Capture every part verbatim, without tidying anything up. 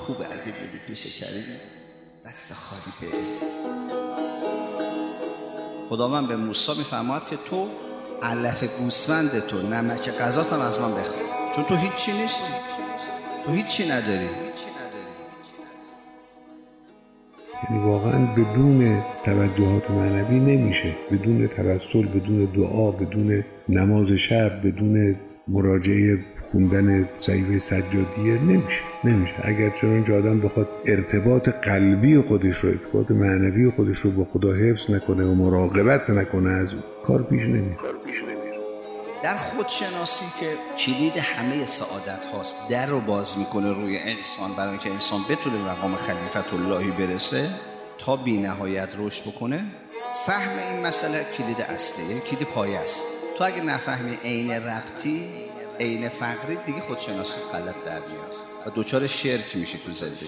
خوبه اگه بدی پیش کریم دست خالی بری. خداوند به موسی میفرماد که تو علف گوسفند تو، نمک غذات هم از من بخواه، چون تو هیچی نیستی، تو هیچی نداری. یعنی واقعا بدون توجهات معنوی نمیشه، بدون توسل، بدون دعا، بدون نماز شب، بدون مراجعه خوندن صحیفه سجادیه نمیشه نمیشه اگر چنانچه آدم بخواد ارتباط قلبی خودش رو، ارتباط معنوی خودش رو با خدا حفظ نکنه و مراقبت نکنه از اون، کار پیش نمیره. در خودشناسی که کلید همه سعادت هاست، در رو باز میکنه روی انسان برای اینکه انسان بتونه به مقام خلیفت اللهی برسه تا بی نهایت رشد بکنه. فهم این مسئله کلید اصلی، یعنی کلید پایه است. تو اگه نفهمی عین ربطی، عین فقری، دیگه خودشناسی غلط در میاد و دوچار شرک میشی تو زندگی.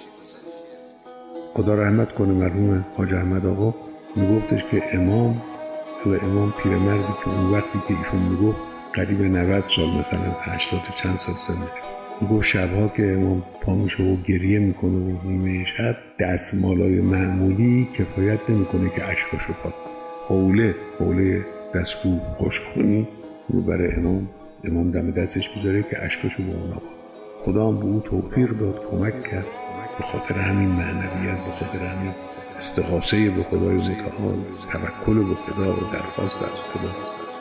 خدا رحمت کنه مرحوم حاج احمد آقا، میگفتش که امام و امام پیرمردی که اون وقتی که ایشون میگفت قریب نود سال، مثلا هشتاد چند سال سنش، میگفت شبها که امام پا میشه و گریه میکنه و نیمه شب دستمالای معمولی کفایت نمیکنه که اشکاشو پاک کنه، حوله حوله دست رو خوش کنی رو برای امام امام دم دستش بذاره که اشکاشو به اونا پاک. خدا هم به او توفیق داد، کمک کرد. به خاطر همین معنویت، به خاطر همین استغاثه به خدای متعال، توکل به خدا و درخواست از خدا،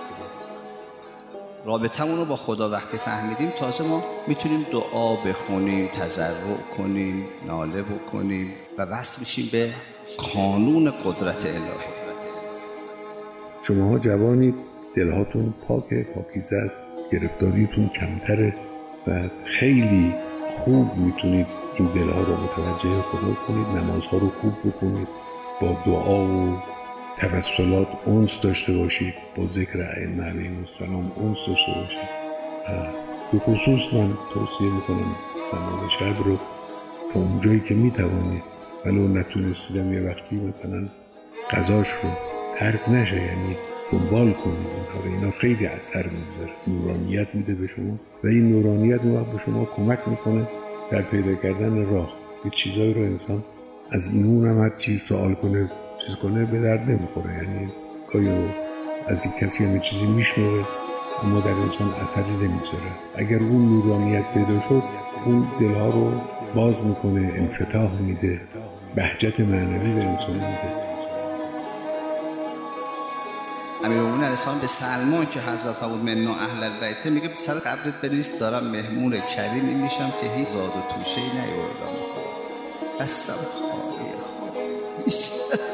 رابطمون رو با خدا وقتی فهمیدیم تازه ما میتونیم دعا بخونیم، تضرع کنیم، ناله بکنیم و وصل میشیم به قانون قدرت الهی. شماها جوانید، دلهاتون پاکه، پاکیزه است، گرفتاریتون کمتره و خیلی خوب میتونید این دلها رو متوجه خدا کنید، نمازها رو خوب بخونید، با دعا و توسلات انس داشته باشید، با ذکر ائمه علیهم السلام انس داشته باشید. به خصوص من توصیه میکنم نماز شب رو تا اونجایی که میتوانید، ولو نتونستیدم یه وقتی مثلا قضاش رو ترک نشه، یعنی دنبال کنید. اینا خیلی اثر میگذاره، نورانیت میده به شما و این نورانیت اون وقت به شما کمک میکنه در پیدا کردن راه. یه چیزایی رو انسان از این اون هم هر چی سوال کنه چیز کنه به درد نمیخوره، یعنی گاهی از این کسی هم چیزی میشنوه اما در انسان اثری نمیذاره. اگر اون نورانیت پیدا شد اون دلها رو باز میکنه، انفتاح میده، بهجت معنوی به انسان میده. امیرالمومنین علیه السلام به سلمان که حضرت ابو منا اهل البیت میگه به سر قبرت بنویس دارم مهمون کریمی میشم که هیچ زاد و توشه ای نیاوردم بخورم، دستم خالی خالی میشه.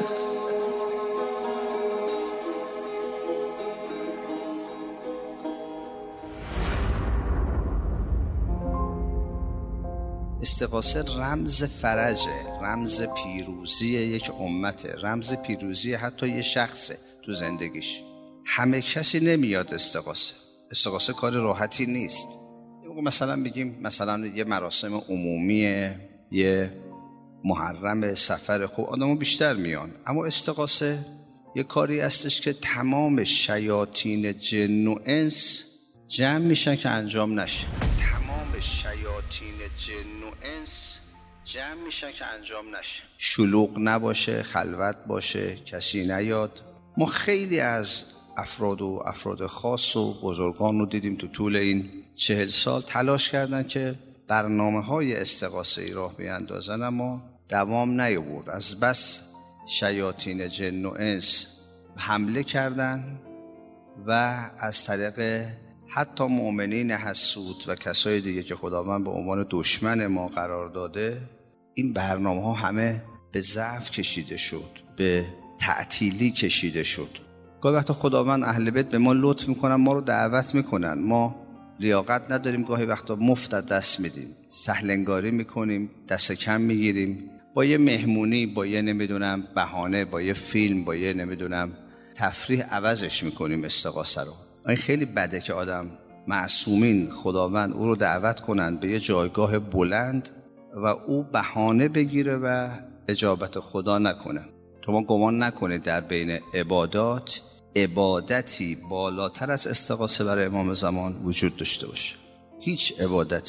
استغاثه رمز فرجه، رمز پیروزی یک امته، رمز پیروزی حتی یه شخصه تو زندگیش. همه کسی نمیاد استغاثه. استغاثه کار راحتی نیست. مثلا بگیم مثلا یه مراسم عمومیه، یه محرم، سفر، خوب آدمو بیشتر میان، اما استغاثه یه کاری هستش که تمام شیاطین جن و انس جمع میشن که انجام نشه. تمام شیاطین جن و انس جمع میشن که انجام نشه. شلوغ نباشه، خلوت باشه، کسی نیاد. ما خیلی از افراد و افراد خاص و بزرگان رو دیدیم تو طول این چهل سال تلاش کردن که برنامه های استغاثه ای راه بیاندازن، اما دوام نیاورد. از بس شیاطین جن و انس حمله کردن و از طریق حتی مؤمنین حسود و کسای دیگه که خداوند به عنوان دشمن ما قرار داده، این برنامه ها همه به ضعف کشیده شد، به تعطیلی کشیده شد. گاهی وقتا خداوند اهل بیت به ما لطف میکنن، ما رو دعوت میکنن، ما لیاقت نداریم، گاهی وقتا مفت دست میدیم، سهل انگاری میکنیم، دست کم میگیریم، با یه مهمونی، با یه نمیدونم بهانه، با یه فیلم، با یه نمیدونم تفریح عوضش میکنیم استغاثه رو. این خیلی بده که آدم معصومین خداوند او رو دعوت کنن به یه جایگاه بلند و او بهانه بگیره و اجابت خدا نکنه. تو ما گمان نکنید در بین عبادات عبادتی بالاتر از استغاثه برای امام زمان وجود داشته باشه. هیچ عبادتی.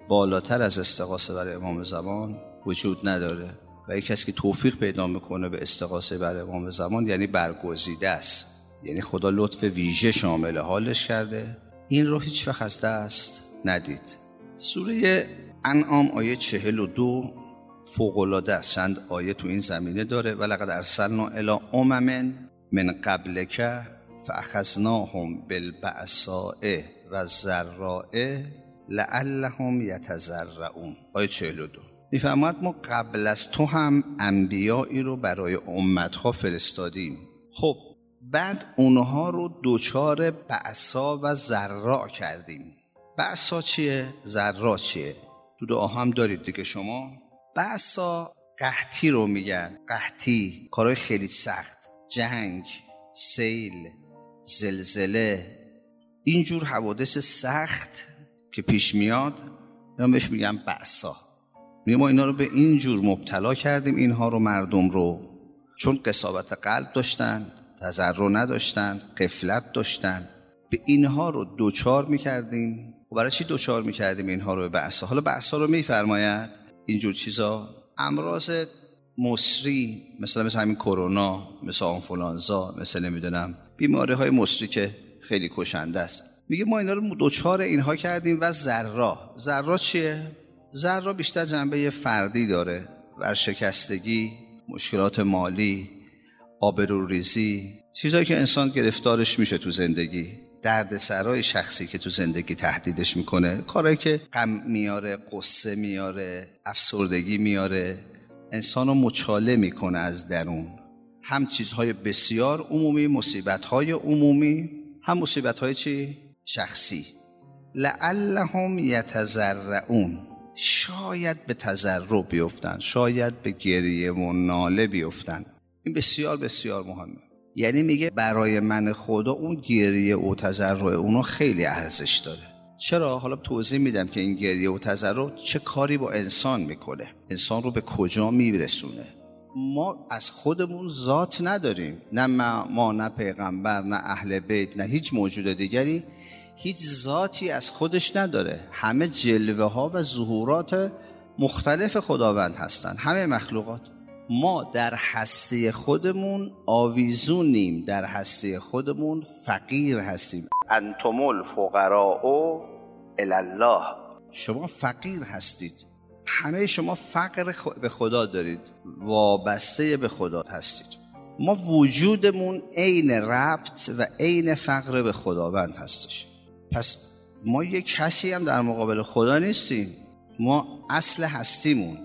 بالاتر از استغاثه برای امام زمان وجود نداره و یک کسی که توفیق پیدا میکنه به استغاثه برای امام زمان یعنی برگزیده است، یعنی خدا لطف ویژه شامل حالش کرده. این رو هیچ وقت از دست ندید. سوره انعام آیه چهل و دو فوق‌العاده است. چند آیه تو این زمینه داره. ولقد ارسلنا الی امم من قبلک فاخذناهم بالبأساء والضراء لعلهم یتضرعون. آیه چهل و دو میفرماید ما قبل از تو هم انبیایی رو برای امتها فرستادیم. خب بعد اونها رو دوچار بأسا و ضراء کردیم. بأسا چیه؟ ضراء چیه؟ تو دعا هم دارید دیگه شما. بأسا قحطی رو میگن. قحطی، کارهای خیلی سخت، جنگ، سیل، زلزله، اینجور حوادث سخت که پیش میاد اینا بهش میگن بأسا. ما اینا رو به اینجور مبتلا کردیم، اینها رو مردم رو، چون قساوت قلب داشتن، تضرع نداشتن، غفلت داشتن، به اینها رو دوچار میکردیم. و برای چی دوچار میکردیم اینها رو به بأسا؟ حالا بأسا رو میفرماید اینجور چیزا، امراض مصری مثلا مثل همین کرونا، مثل آنفولانزا، مثل نمیدونم بیماری های مصری که خیلی کشنده است. میگه ما اینا رو دوچار اینها کردیم. و ضرا، ضرا چیه؟ ضرا بیشتر جنبه فردی داره، ورشکستگی، مشکلات مالی، آبروریزی، چیزایی که انسان گرفتارش میشه تو زندگی، دردسرای شخصی که تو زندگی تهدیدش میکنه، کارهایی که غم میاره، قصه میاره، افسردگی میاره، انسانو مچاله میکنه از درون. هم چیزهای بسیار عمومی، مصیبت‌های عمومی، هم مصیبت‌های چی؟ شخصی. لعلهم یتضرعون، شاید به تضرع بیفتن، شاید به گریه و ناله بیفتن. این بسیار بسیار مهمه. یعنی میگه برای من خدا اون گریه و تضرع اونو خیلی ارزش داره. چرا؟ حالا توضیح میدم که این گریه و تضرع چه کاری با انسان میکنه، انسان رو به کجا میرسونه. ما از خودمون ذات نداریم، نه ما, ما نه پیغمبر، نه اهل بیت، نه هیچ موجود دیگری هیچ ذاتی از خودش نداره. همه جلوه ها و ظهورات مختلف خداوند هستن، همه مخلوقات. ما در هستی خودمون آویزونیم، در هستی خودمون فقیر هستیم. انتم الفقراء الی الله، شما فقیر هستید. همه شما فقر به خدا دارید، وابسته به خدا هستید. ما وجودمون عین ربط و عین فقر به خداوند هستش. پس ما یک کسی هم در مقابل خدا نیستیم. ما اصل هستیمون،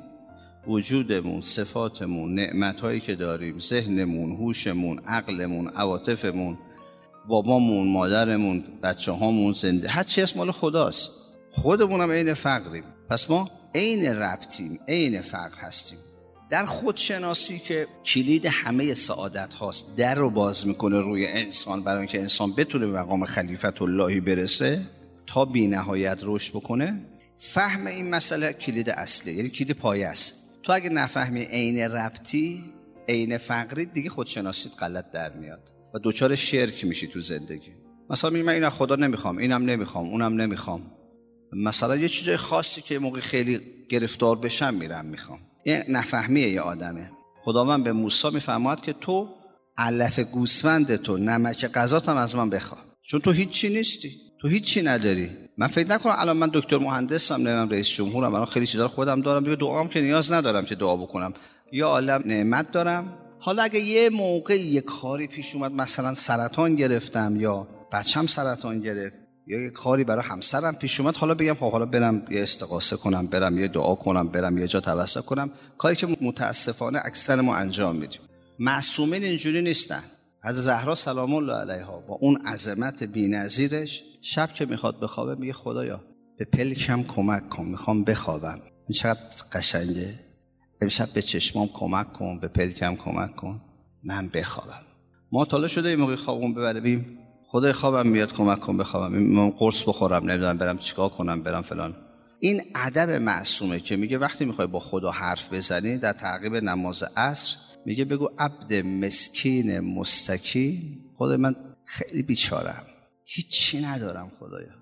وجودمون، صفاتمون، نعمتهایی که داریم، ذهنمون، هوشمون، عقلمون، عواطفمون، بابامون، مادرمون، بچه هامون، زنده، هر چی اسم مال خداست. خودمون هم عین فقریم. پس ما عین ربطیم، عین فقر هستیم. در خودشناسی که کلید همه سعادت هاست، در رو باز میکنه روی انسان برای اینکه انسان بتونه به مقام خلیفت اللهی برسه تا بی نهایت رشد بکنه. فهم این مسئله کلید اصله، یعنی کلید پایه است. تو اگه نفهمی عین ربطی، عین فقری، دیگه خودشناسیت غلط در میاد و دوچار شرک میشی تو زندگی. مثلا میگم من این خدا نمیخوام، اینم نمیخوام، اونم نمیخوام. مثلا یه چیزای خاصی که موقع خیلی گرفتار بشم میرم میخوام. این نفهمیه یه آدمه. خداوند به موسی میفرماد که تو علف گوسفند تو، نمک غذات هم از من بخواه، چون تو هیچی نیستی، تو هیچی نداری. من فکر نکنم الان من دکتر مهندسم، نمیدونم رئیس جمهورم، الان خیلی چیزا خودم دارم دیگه، دعام که نیاز ندارم که دعا بکنم، یا عالم نعمت دارم. حالا اگه یه موقع یه کاری پیش اومد، مثلا سرطان گرفتم یا بچم سرطان گرفت یا یه کاری برای همسرم پیش اومد، حالا بگم خب حالا برم یه استغاثه کنم، برم یه دعا کنم، برم یه جا توسل کنم، کاری که متاسفانه اکثر ما انجام میدیم. معصومین اینجوری نیستن. از زهرا سلام الله علیها با اون عظمت بی‌نظیرش شب که میخواد بخوابه میگه خدایا به پلکم کمک کن، میخوام بخوابم. این چقدر قشنگه. امشب به چشمام کمک کن، به پلکم کمک کن، من بخوابم. ما تاله شده این موقع خوابم ببره بیم خدای خوابم میاد کمک کن بخوابم، من قرص بخورم، نمیدونم برم چیکار کنم، برم فلان. این ادب معصومه که میگه وقتی میخوای با خدا حرف بزنی در تعقیب نماز عصر میگه بگو عبد مسکین مستکین، خدای من خیلی بیچارم، هیچی ندارم خدایا.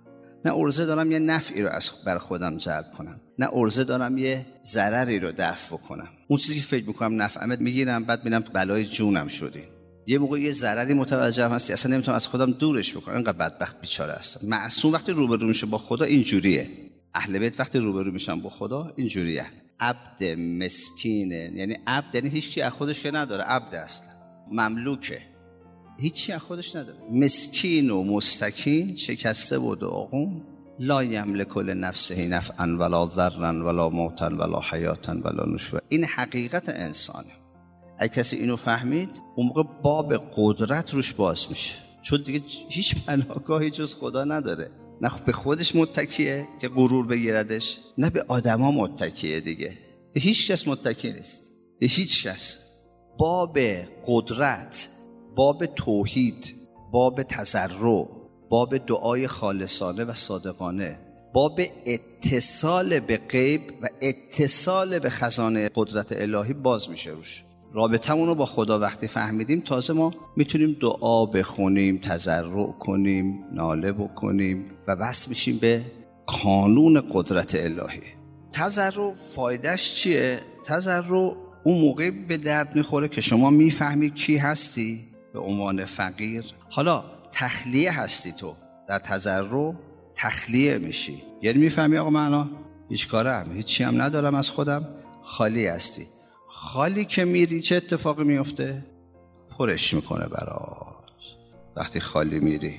نه عرضه دارم یه نفعی رو از بر خودم جلب کنم، نه عرضه دارم یه ضرری رو دفع بکنم. اون چیزی که فکر میکنم نفعمت میگیرم، بعد میبینم بلای جونم شدی. یه موقع یه ضرری متوجهم هستی اصلا نمیتونم از خودم دورش بکنم، اینقدر بدبخت بیچاره هستم. معصوم وقتی روبرو میشه با خدا اینجوریه. اهل بیت وقتی روبرو میشن با خدا اینجوریه. عبد مسکینه، یعنی عبد یعنی هیچ کی از خودش که نداره، عبد اصلا مملوکه، هیچی از خودش نداره. مسکین و مستکین، شکسته و داغون، لا یملک لنفسه نفعا ولا ضرا ولا موتا ولا حیاتا ولا نشورا. این حقیقت انسانه. اگه کسی اینو فهمید اون موقع باب قدرت روش باز میشه، چون دیگه هیچ پناهگاهی جز خدا نداره. نه به خودش متکیه که غرور بگیردش، نه به آدما متکیه دیگه. به هیچ کس متکی نیست، به هیچ کس. باب قدرت، باب توحید، باب تضرع، باب دعای خالصانه و صادقانه، باب اتصال به غیب و اتصال به خزانه قدرت الهی باز میشه روش. رابطمون رو با خدا وقتی فهمیدیم تازه ما میتونیم دعا بخونیم، تضرع کنیم، ناله بکنیم و وصل میشیم به کانون قدرت الهی. تضرع فایدهش چیه؟ تضرع اون موقع به درد میخوره که شما میفهمی کی هستی به عنوان فقیر. حالا تخلیه هستی، تو در تضرع تخلیه میشی، یعنی میفهمی آقا من الان هیچ کارم، هیچی هم ندارم از خودم، خالی هستی. خالی که میری چه اتفاقی میفته؟ پرش میکنه برات. وقتی خالی میری،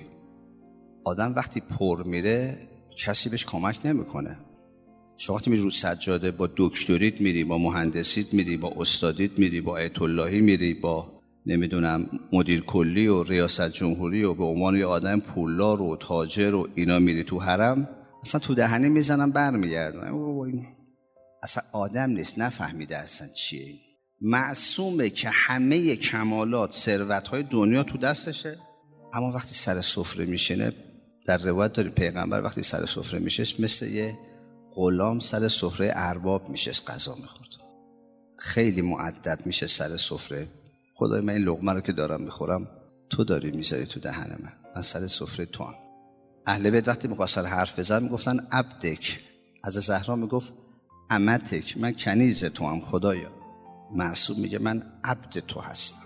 آدم وقتی پر میره کسی بهش کمک نمیکنه. شما وقتی میری رو سجاده با دکتریت میری، با مهندسیت میری، با استادیت میری، با آیت اللهی میری، با نمیدونم مدیر کلی و ریاست جمهوری و به عنوان یه آدم پولدار و تاجر و اینا میری تو حرم، اصلا تو دهنه میزنم برمیگردن. اصلا آدم نیست، نفهمیده اصلا چیه این. معصومه که همه کمالات ثروت‌های دنیا تو دستشه، اما وقتی سر سفره میشینه، در روایت داریم پیغمبر وقتی سر سفره میشه مثل یه غلام سر سفره ارباب میشه غذا میخورد. خیلی مؤدب میشه سر سفره. خدای من این لقمه رو که دارم میخورم تو داری میذاری تو دهن من، من سر سفره تو هم. اهل بیت وقتی میخواستن حرف بزنن میگفتن عبدک. از زهرا میگفت امتک، من کنیز تو هم خدایا. معصوم میگه من عبد تو هستم.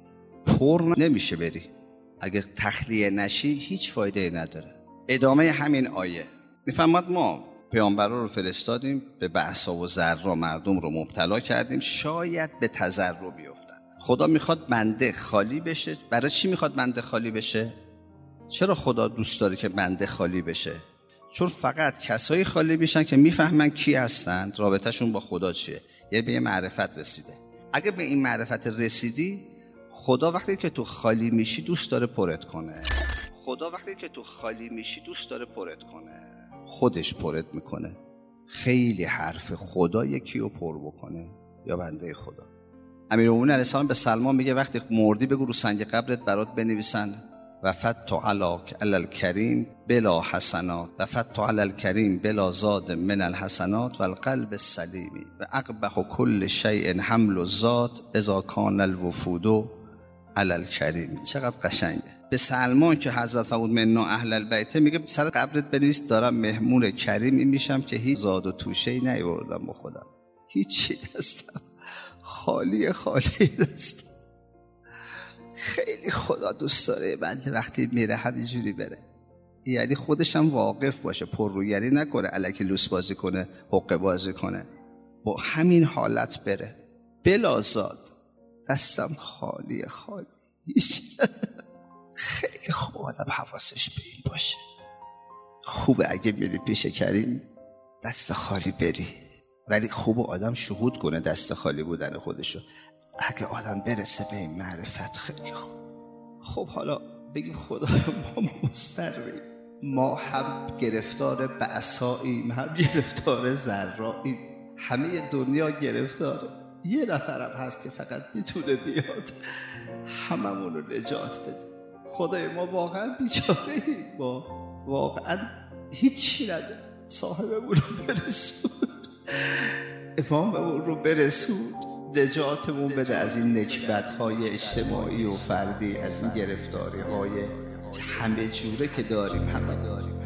پر نمیشه بری، اگه تخلیه نشی هیچ فایده ای نداره. ادامه همین آیه میفهمد ما پیامبرا رو فرستادیم به بأسا و ضرا مردم رو مبتلا کردیم شاید به تضرع بیفتن. خدا میخواد بنده خالی بشه. برای چی میخواد بنده خالی بشه؟ چرا خدا دوست داره که بنده خالی بشه؟ چون فقط کسایی خالی میشن که میفهمن کی هستن، رابطهشون با خدا چیه، یعنی به یه معرفت رسیده. اگه به این معرفت رسیدی، خدا وقتی که تو خالی میشی دوست داره پرت کنه. خدا وقتی که تو خالی میشی دوست داره پرت کنه. خودش پرت میکنه. خیلی حرف خدا یکی رو پر بکنه یا بنده خدا. امیرالمومنین علیه السلام به سلمان میگه وقتی مردی بگو رو سنگ قبرت برات بنویسن وفدت علی الکریم بلا حسنات، وفدت علی الکریم بلا زاد من الحسنات و القلب السلیمی و اقبح کل شیء حمل الذات اذا کان الوفود علی الکریم. چقدر قشنگه. به سلمان که حضرت فرمود منا اهل البیت میگه سر قبرت بنویس دارم مهمون کریمی میشم که هیچ زاد و توشه‌ای نیاوردم با خودم، هیچی هستم، خالی خالی هستم. خیلی خدا دوست داره بنده وقتی میره همینجوری بره، یعنی خودش هم واقف باشه، پررویی نکنه، الکی لوس بازی کنه، حقه بازی کنه، با همین حالت بره بلا زاد، دستم خالی خالی. خیلی خوب آدم حواسش به این باشه. خوبه اگه میری پیش کریم دست خالی بری، ولی خوب آدم شهود کنه دست خالی بودن خودشو. اگه آدم برسه به این معرفت خیلی خوب. خب حالا بگیم خدا ما مضطریم، ما هم گرفتار بأساییم هم گرفتار ضراییم، همه دنیا گرفتاره. یه نفرم هست که فقط میتونه بیاد هممون رو نجات بده. خدای ما واقعا بیچاره‌ایم، ما واقعا هیچی نداره. صاحبمون رو برسون، اماممون رو برسون، نجاتمون بده از این نکبت‌های اجتماعی و فردی، از این گرفتاری‌های همه جوره که داریم همه داریم